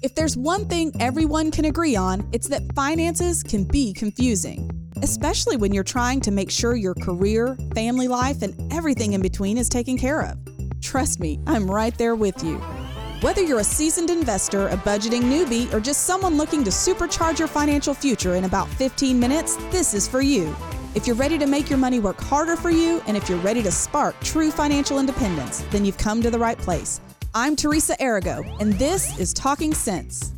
If there's one thing everyone can agree on, it's that finances can be confusing, especially when you're trying to make sure your career, family life, and everything in between is taken care of. Trust me, I'm right there with you. Whether you're a seasoned investor, a budgeting newbie, or just someone looking to supercharge your financial future in about 15 minutes, this is for you. If you're ready to make your money work harder for you, and if you're ready to spark true financial independence, then you've come to the right place. I'm Teresa Arago, and this is Talking Sense.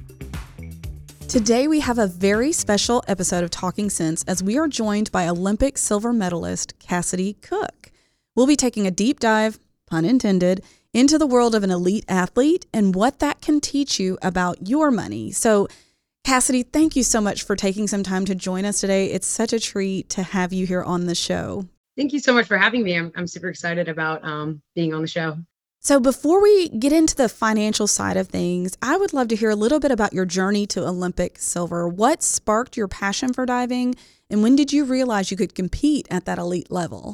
Today we have a very special episode of Talking Sense as we are joined by Olympic silver medalist Cassidy Cook. We'll be taking a deep dive, pun intended, into the world of an elite athlete and what that can teach you about your money. So, Cassidy, thank you so much for taking some time to join us today. It's such a treat to have you here on the show. Thank you so much for having me. I'm super excited about being on the show. So before we get into the financial side of things, I would love to hear a little bit about your journey to Olympic silver. What sparked your passion for diving, and when did you realize you could compete at that elite level?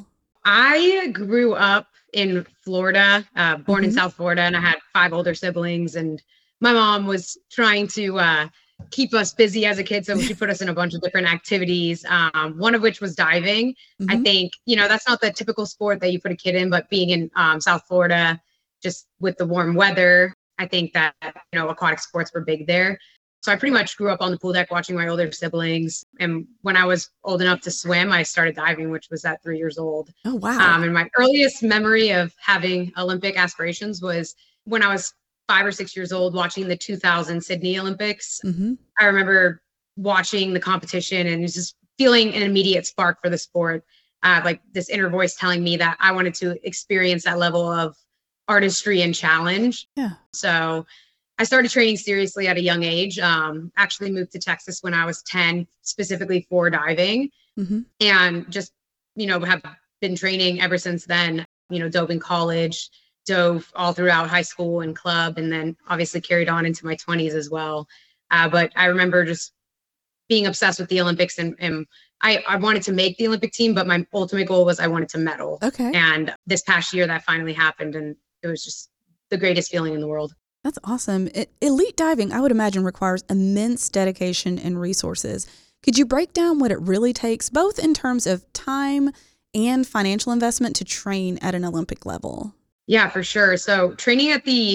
I grew up in Florida, born in South Florida, and I had 5 older siblings, and my mom was trying to keep us busy as a kid, so she put us in a bunch of different activities, one of which was diving. I think, that's not the typical sport that you put a kid in, but being in South Florida, just with the warm weather, I think that, aquatic sports were big there. So I pretty much grew up on the pool deck watching my older siblings. And when I was old enough to swim, I started diving, which was at 3 years old. Oh, wow. And my earliest memory of having Olympic aspirations was when I was 5 or 6 years old watching the 2000 Sydney Olympics. I remember watching the competition and just feeling an immediate spark for the sport. Like this inner voice telling me that I wanted to experience that level of artistry and challenge. Yeah. So I started training seriously at a young age. Actually moved to Texas when I was 10, specifically for diving, and just, have been training ever since then. Dove in college, dove all throughout high school and club, and then obviously carried on into my 20s as well. But I remember just being obsessed with the Olympics, and I wanted to make the Olympic team, but my ultimate goal was I wanted to medal. Okay. And this past year that finally happened, and it was just the greatest feeling in the world. That's awesome. Elite diving, I would imagine, requires immense dedication and resources. Could you break down what it really takes, both in terms of time and financial investment, to train at an Olympic level? Yeah, for sure. So training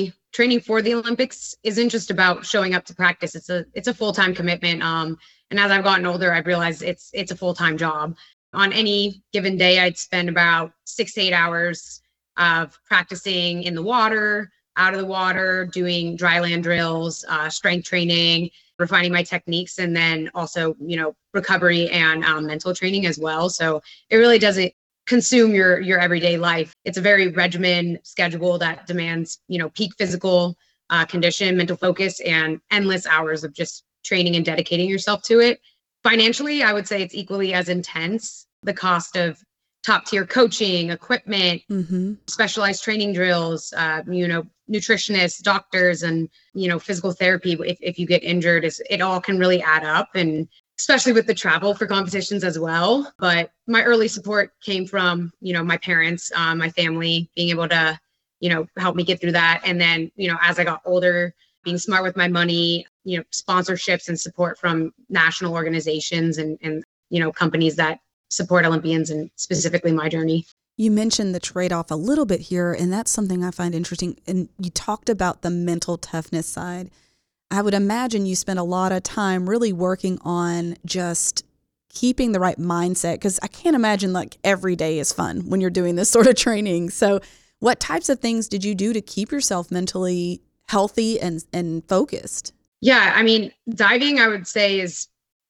for the Olympics isn't just about showing up to practice. It's a full-time commitment. And as I've gotten older, I've realized it's a full-time job. On any given day, I'd spend about 6 to 8 hours of practicing in the water, out of the water, doing dry land drills, strength training, refining my techniques, and then also, recovery and mental training as well. So it really doesn't consume your everyday life. It's a very regimen schedule that demands, peak physical condition, mental focus, and endless hours of just training and dedicating yourself to it. Financially, I would say it's equally as intense. The cost of top tier coaching, equipment, specialized training drills, nutritionists, doctors, and, physical therapy. If you get injured, it all can really add up, and especially with the travel for competitions as well. But my early support came from, my parents, my family being able to, help me get through that. And then, as I got older, being smart with my money, sponsorships and support from national organizations and companies that support Olympians, and specifically my journey. You mentioned the trade-off a little bit here, and that's something I find interesting. And you talked about the mental toughness side. I would imagine you spend a lot of time really working on just keeping the right mindset, because I can't imagine like every day is fun when you're doing this sort of training. So what types of things did you do to keep yourself mentally healthy and focused? Yeah, I mean, diving, I would say, is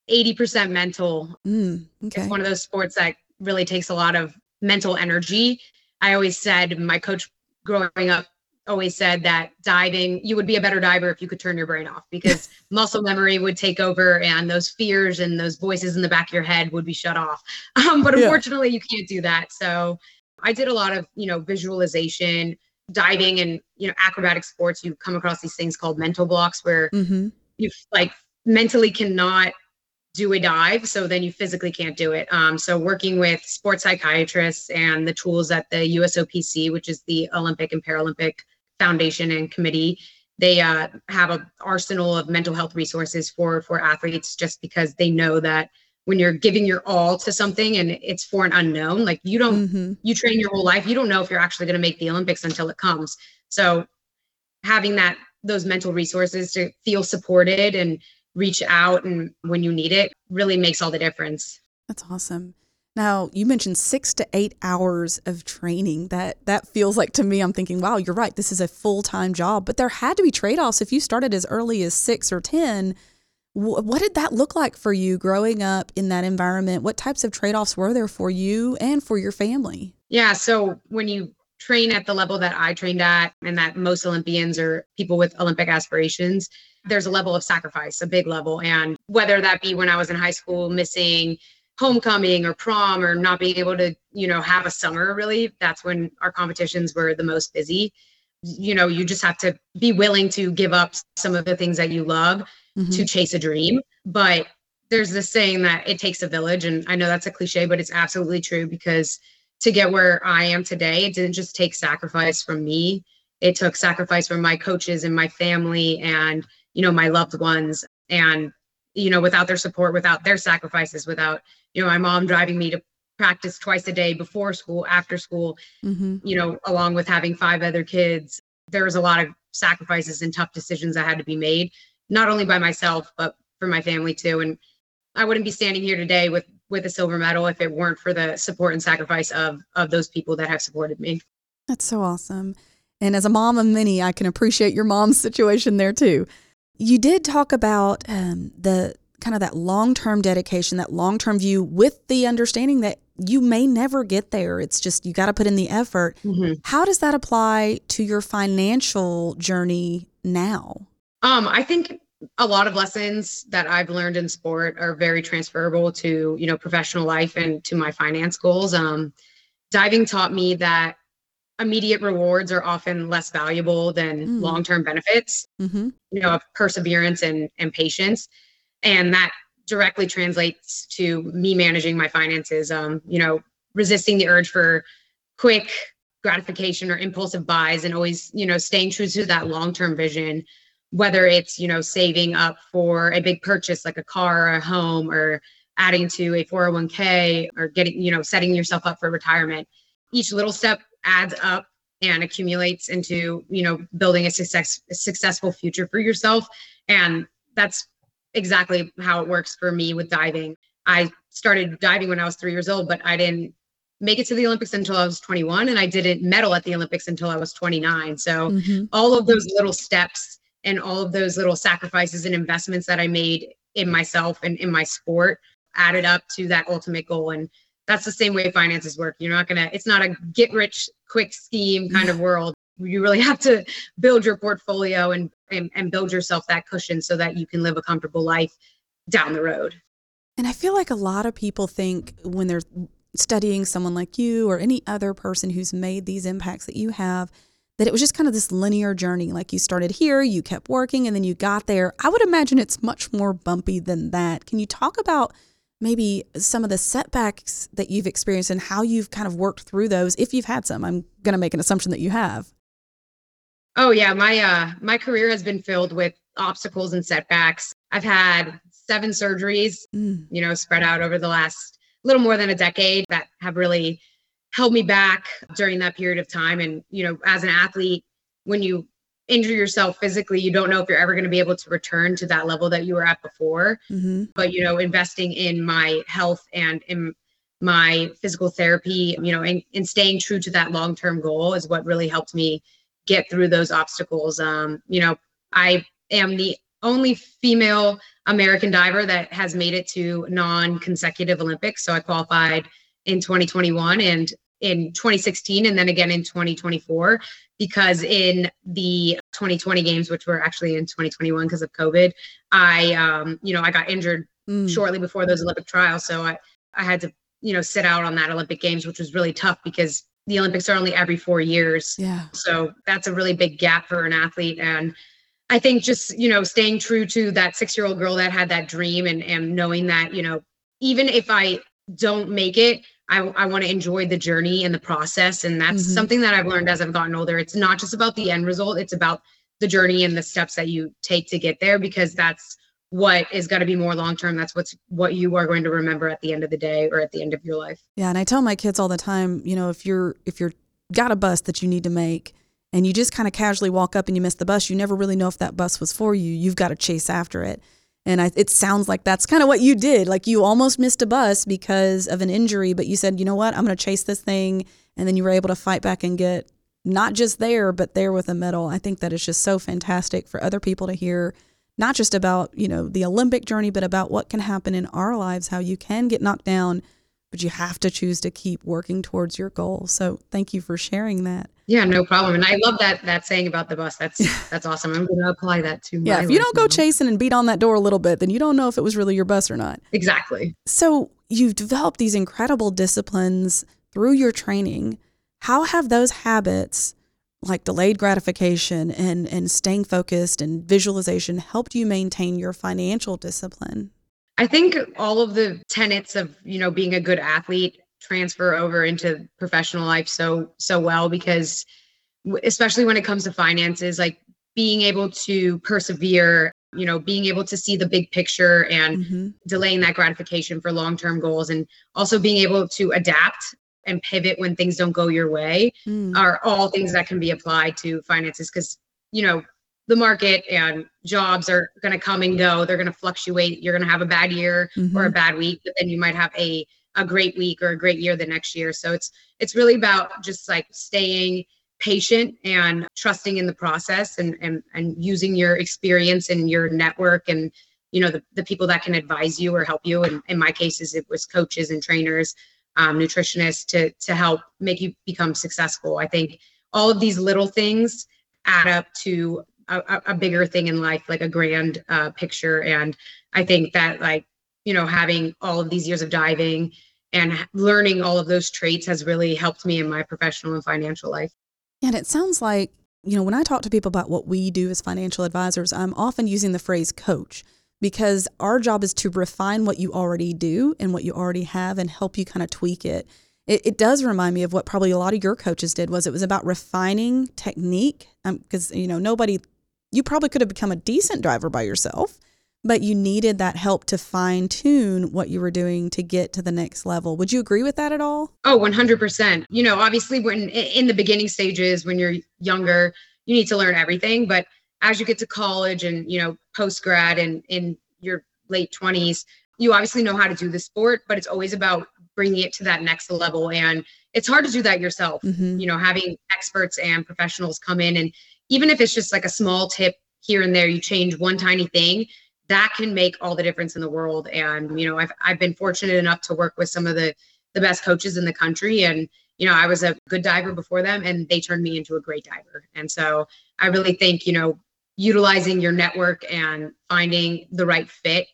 80% mental. Okay. It's one of those sports that really takes a lot of mental energy. I always said, my coach growing up always said that diving, you would be a better diver if you could turn your brain off, because muscle memory would take over and those fears and those voices in the back of your head would be shut off. But unfortunately, you can't do that. So I did a lot of, visualization, diving, and, acrobatic sports. You come across these things called mental blocks where you mentally cannot do a dive, so then you physically can't do it. So working with sports psychiatrists and the tools at the USOPC, which is the Olympic and Paralympic Foundation and Committee, they have an arsenal of mental health resources for athletes, just because they know that when you're giving your all to something and it's for an unknown, like you train your whole life, you don't know if you're actually going to make the Olympics until it comes. So having those mental resources to feel supported and reach out and when you need it really makes all the difference. That's awesome. Now, you mentioned 6 to 8 hours of training. That feels like, to me, I'm thinking, wow, you're right. This is a full-time job, but there had to be trade-offs. If you started as early as 6 or 10, what did that look like for you growing up in that environment? What types of trade-offs were there for you and for your family? Yeah. So when you train at the level that I trained at, and that most Olympians or people with Olympic aspirations, there's a level of sacrifice, a big level. And whether that be when I was in high school, missing homecoming or prom, or not being able to, have a summer, really, that's when our competitions were the most busy. You just have to be willing to give up some of the things that you love to chase a dream. But there's this saying that it takes a village. And I know that's a cliche, but it's absolutely true, because to get where I am today, it didn't just take sacrifice from me. It took sacrifice from my coaches and my family and, my loved ones. And, without their support, without their sacrifices, without, my mom driving me to practice twice a day before school, after school, along with having 5 other kids, there was a lot of sacrifices and tough decisions that had to be made, not only by myself, but for my family too. And I wouldn't be standing here today with a silver medal if it weren't for the support and sacrifice of those people that have supported me. That's so awesome. And as a mom of many, I can appreciate your mom's situation there too. You did talk about the kind of that long-term dedication, that long-term view, with the understanding that you may never get there. It's just, you got to put in the effort. How does that apply to your financial journey now? I think a lot of lessons that I've learned in sport are very transferable to, professional life and to my finance goals. Diving taught me that immediate rewards are often less valuable than long-term benefits, of perseverance and patience. And that directly translates to me managing my finances, resisting the urge for quick gratification or impulsive buys, and always, staying true to that long-term vision, whether it's, saving up for a big purchase like a car or a home, or adding to a 401k, or getting, setting yourself up for retirement. Each little step adds up and accumulates into, building a successful future for yourself. And that's exactly how it works for me with diving. I started diving when I was 3 years old, but I didn't make it to the Olympics until I was 21, and I didn't medal at the Olympics until I was 29. So all of those little steps and all of those little sacrifices and investments that I made in myself and in my sport added up to that ultimate goal. And that's the same way finances work. It's not a get rich quick scheme kind of world. You really have to build your portfolio and build yourself that cushion so that you can live a comfortable life down the road. And I feel like a lot of people think, when they're studying someone like you or any other person who's made these impacts that you have, that it was just kind of this linear journey. Like, you started here, you kept working, and then you got there. I would imagine it's much more bumpy than that. Can you talk about maybe some of the setbacks that you've experienced and how you've kind of worked through those, if you've had some? I'm going to make an assumption that you have. Oh yeah, my career has been filled with obstacles and setbacks. I've had 7 surgeries, spread out over the last little more than a decade, that have really held me back during that period of time. And, as an athlete, when you injure yourself physically, you don't know if you're ever going to be able to return to that level that you were at before. But, investing in my health and in my physical therapy, and staying true to that long-term goal is what really helped me get through those obstacles. I am the only female American diver that has made it to non-consecutive Olympics. So I qualified in 2021 and in 2016, and then again in 2024, because in the 2020 games, which were actually in 2021 because of COVID, I got injured shortly before those Olympic trials. So I had to, sit out on that Olympic Games, which was really tough because the Olympics are only every 4 years. Yeah. So that's a really big gap for an athlete. And I think just, staying true to that 6-year-old girl that had that dream, and knowing that, even if I don't make it, I want to enjoy the journey and the process. And that's something that I've learned as I've gotten older. It's not just about the end result. It's about the journey and the steps that you take to get there, because that's what is going to be more long term. That's what you are going to remember at the end of the day or at the end of your life. Yeah, and I tell my kids all the time, if you're got a bus that you need to make and you just kind of casually walk up and you miss the bus, you never really know if that bus was for you. You've got to chase after it. And it sounds like that's kind of what you did. Like you almost missed a bus because of an injury, but you said, you know what, I'm going to chase this thing. And then you were able to fight back and get not just there, but there with a medal. I think that is just so fantastic for other people to hear, not just about, the Olympic journey, but about what can happen in our lives, how you can get knocked down, but you have to choose to keep working towards your goal. So thank you for sharing that. Yeah, no problem. And I love that saying about the bus. That's awesome. I'm going to apply that to my life. If you don't go chasing and beat on that door a little bit, then you don't know if it was really your bus or not. Exactly. So you've developed these incredible disciplines through your training. How have those habits like delayed gratification and staying focused and visualization helped you maintain your financial discipline? I think all of the tenets of, being a good athlete transfer over into professional life so well, because especially when it comes to finances, like being able to persevere, being able to see the big picture and delaying that gratification for long-term goals, and also being able to adapt and pivot when things don't go your way are all things that can be applied to finances. Because, the market and jobs are going to come and go. They're going to fluctuate. You're going to have a bad year or a bad week, but then you might have a great week or a great year the next year. So it's really about just like staying patient and trusting in the process and using your experience and your network and, the people that can advise you or help you. And in my cases, it was coaches and trainers, nutritionists to help make you become successful. I think all of these little things add up to a bigger thing in life, like a grand picture. And I think that having all of these years of diving and learning all of those traits has really helped me in my professional and financial life. And it sounds like, when I talk to people about what we do as financial advisors, I'm often using the phrase coach, because our job is to refine what you already do and what you already have and help you kind of tweak it. It does remind me of what probably a lot of your coaches did. It was about refining technique, because, you probably could have become a decent driver by yourself, but you needed that help to fine tune what you were doing to get to the next level. Would you agree with that at all? Oh, 100%. Obviously when in the beginning stages, when you're younger, you need to learn everything. But as you get to college and, post-grad and in your late 20s, you obviously know how to do the sport, but it's always about bringing it to that next level. And it's hard to do that yourself, having experts and professionals come in. And even if it's just like a small tip here and there, you change one tiny thing, that can make all the difference in the world. And, I've been fortunate enough to work with some of the best coaches in the country. And, I was a good diver before them and they turned me into a great diver. And so I really think, utilizing your network and finding the right fit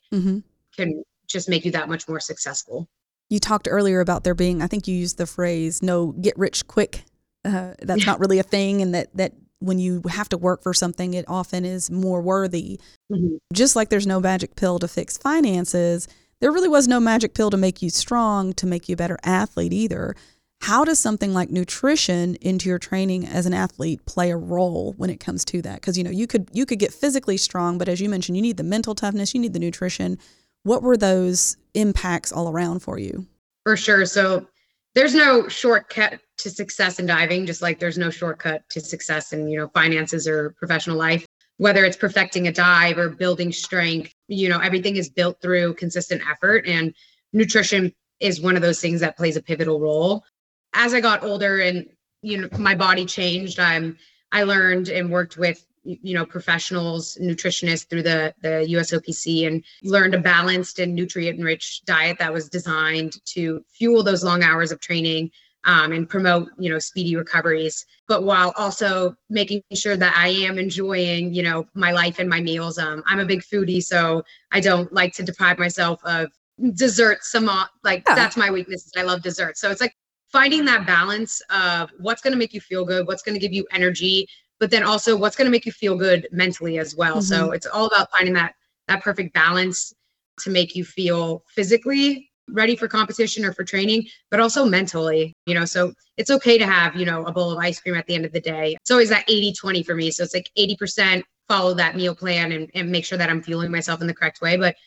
can just make you that much more successful. You talked earlier about there being, I think you used the phrase, no get rich quick. That's not really a thing. And that when you have to work for something, it often is more worthy. Just like there's no magic pill to fix finances, there really was no magic pill to make you strong, to make you a better athlete either. How does something like nutrition into your training as an athlete play a role when it comes to that? Because, you could get physically strong, but as you mentioned, you need the mental toughness, you need the nutrition. What were those impacts all around for you? For sure. So there's no shortcut to success in diving, just like there's no shortcut to success in, finances or professional life. Whether it's perfecting a dive or building strength, everything is built through consistent effort, and nutrition is one of those things that plays a pivotal role. As I got older and, my body changed, I learned and worked with, professionals, nutritionists through the USOPC, and learned a balanced and nutrient-rich diet that was designed to fuel those long hours of training and promote, speedy recoveries, but while also making sure that I am enjoying, my life and my meals. I'm a big foodie, so I don't like to deprive myself of desserts. That's my weakness. I love desserts. So it's like finding that balance of what's going to make you feel good, what's going to give you energy, but then also what's going to make you feel good mentally as well. So it's all about finding that perfect balance to make you feel physically ready for competition or for training, but also mentally, so it's okay to have, a bowl of ice cream at the end of the day. It's always that 80-20 for me. So it's like 80% follow that meal plan and make sure that I'm fueling myself in the correct way. But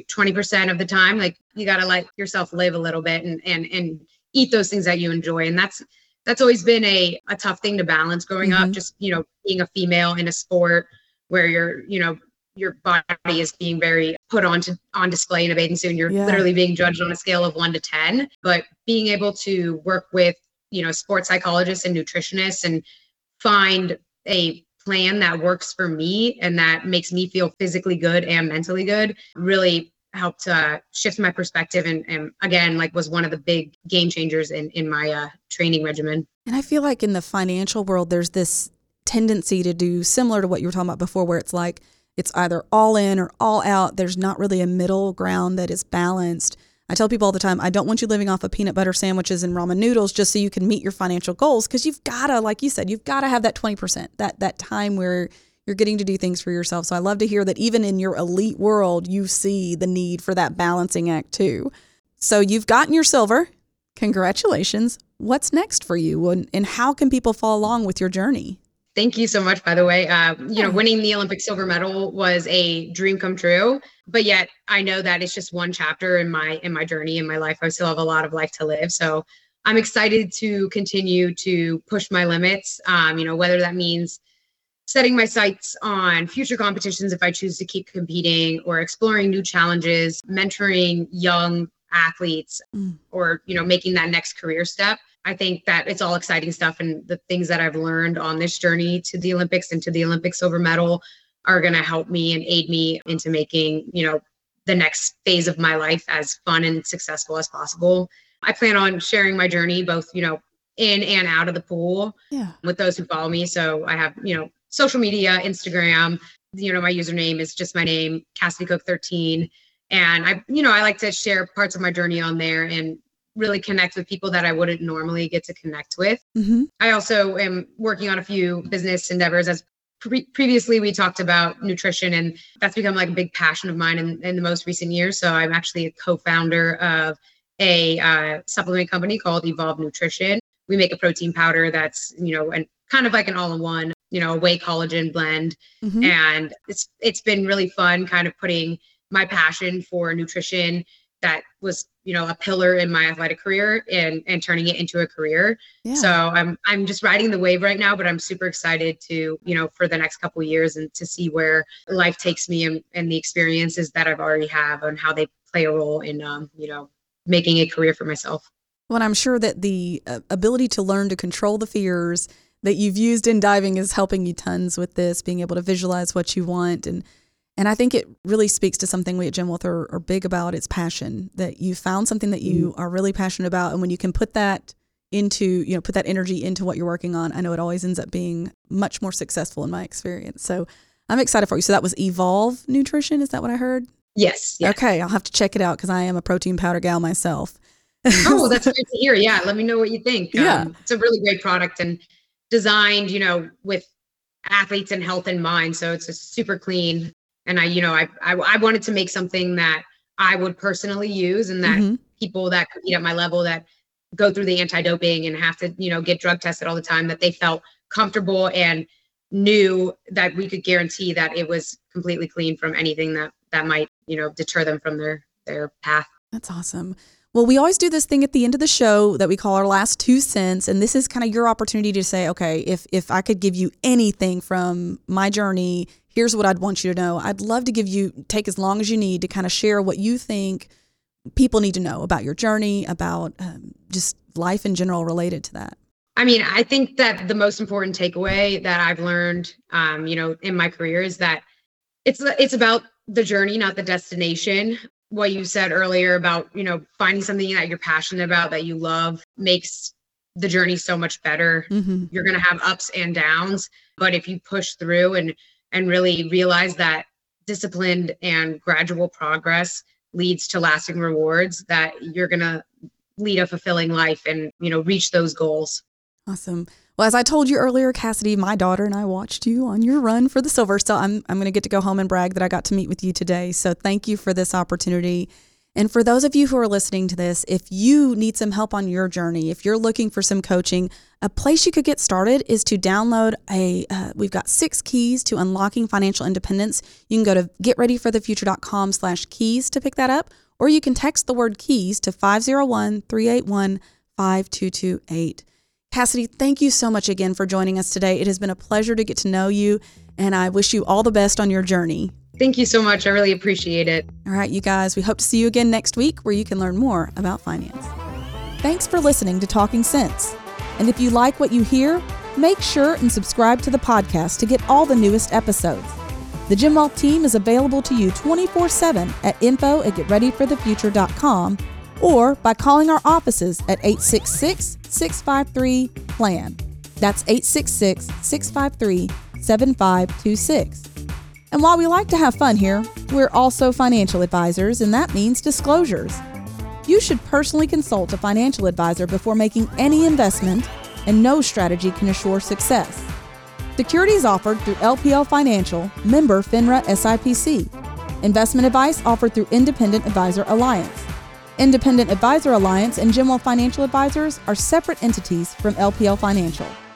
20% of the time, like, you got to let yourself live a little bit and eat those things that you enjoy. And that's always been a tough thing to balance growing up, just, being a female in a sport where your body is being very put on display in a bathing suit. And you're literally being judged on a scale of 1 to 10, but being able to work with, sports psychologists and nutritionists and find a plan that works for me and that makes me feel physically good and mentally good really helped shift my perspective and again, like, was one of the big game changers in my training regimen. And I feel like in the financial world, there's this tendency to do similar to what you were talking about before, where it's like, it's either all in or all out. There's not really a middle ground that is balanced. I tell people all the time, I don't want you living off of peanut butter sandwiches and ramen noodles just so you can meet your financial goals. Because you've got to, like you said, you've got to have that 20%, that time where you're getting to do things for yourself. So I love to hear that even in your elite world, you see the need for that balancing act too. So you've gotten your silver. Congratulations. What's next for you? And how can people follow along with your journey? Thank you so much, by the way. Winning the Olympic silver medal was a dream come true, but yet I know that it's just one chapter in my journey, in my life. I still have a lot of life to live. So I'm excited to continue to push my limits, whether that means setting my sights on future competitions if I choose to keep competing, or exploring new challenges, mentoring young athletes, or, making that next career step. I think that it's all exciting stuff. And the things that I've learned on this journey to the Olympics and to the Olympic silver medal are going to help me and aid me into making, the next phase of my life as fun and successful as possible. I plan on sharing my journey, both, in and out of the pool with those who follow me. So I have, social media, Instagram, my username is just my name, Cassidy Cook 13. And I like to share parts of my journey on there and really connect with people that I wouldn't normally get to connect with. Mm-hmm. I also am working on a few business endeavors. As previously we talked about nutrition, and that's become like a big passion of mine in the most recent years. So I'm actually a co-founder of a supplement company called Evolve Nutrition. We make a protein powder that's, and kind of like an all-in-one, a whey collagen blend. Mm-hmm. And it's been really fun kind of putting my passion for nutrition that was, a pillar in my athletic career and turning it into a career. Yeah. So I'm just riding the wave right now, but I'm super excited to, for the next couple of years and to see where life takes me and the experiences that I've already have and how they play a role in, making a career for myself. Well, I'm sure that the ability to learn to control the fears that you've used in diving is helping you tons with this, being able to visualize what you want. And I think it really speaks to something we at Gym Wealth are big about. It's passion, that you found something that you are really passionate about. And when you can put that into, put that energy into what you're working on, I know it always ends up being much more successful in my experience. So I'm excited for you. So that was Evolve Nutrition. Is that what I heard? Yes. Yeah. Okay. I'll have to check it out because I am a protein powder gal myself. Oh, that's great to hear. Yeah. Let me know what you think. Yeah. It's a really great product and designed, with athletes and health in mind. So it's just super clean. And I wanted to make something that I would personally use and that people that compete at my level that go through the anti-doping and have to, get drug tested all the time, that they felt comfortable and knew that we could guarantee that it was completely clean from anything that might, deter them from their path. That's awesome. Well, we always do this thing at the end of the show that we call our last 2 cents. And this is kind of your opportunity to say, okay, if I could give you anything from my journey, here's what I'd want you to know. I'd love to take as long as you need to kind of share what you think people need to know about your journey, about just life in general related to that. I mean, I think that the most important takeaway that I've learned, in my career is that it's about the journey, not the destination. What you said earlier about, finding something that you're passionate about, that you love, makes the journey so much better. Mm-hmm. You're going to have ups and downs, but if you push through and really realize that disciplined and gradual progress leads to lasting rewards, that you're going to lead a fulfilling life and, reach those goals. Awesome. Well, as I told you earlier, Cassidy, my daughter and I watched you on your run for the silver. So I'm going to get to go home and brag that I got to meet with you today. So thank you for this opportunity. And for those of you who are listening to this, if you need some help on your journey, if you're looking for some coaching, a place you could get started is to download we've got 6 keys to unlocking financial independence. You can go to getreadyforthefuture.com/keys to pick that up, or you can text the word keys to 501-381-5228. Cassidy, thank you so much again for joining us today. It has been a pleasure to get to know you, and I wish you all the best on your journey. Thank you so much. I really appreciate it. All right, you guys, we hope to see you again next week where you can learn more about finance. Thanks for listening to Talking Sense. And if you like what you hear, make sure and subscribe to the podcast to get all the newest episodes. The Jim Wealth team is available to you 24/7 at info@getreadyforthefuture.com or by calling our offices at 866-653-PLAN. That's 866-653-7526. And while we like to have fun here, we're also financial advisors, and that means disclosures. You should personally consult a financial advisor before making any investment, and no strategy can assure success. Securities offered through LPL Financial, member FINRA SIPC. Investment advice offered through Independent Advisor Alliance. Independent Advisor Alliance and Jim Wealth Financial Advisors are separate entities from LPL Financial.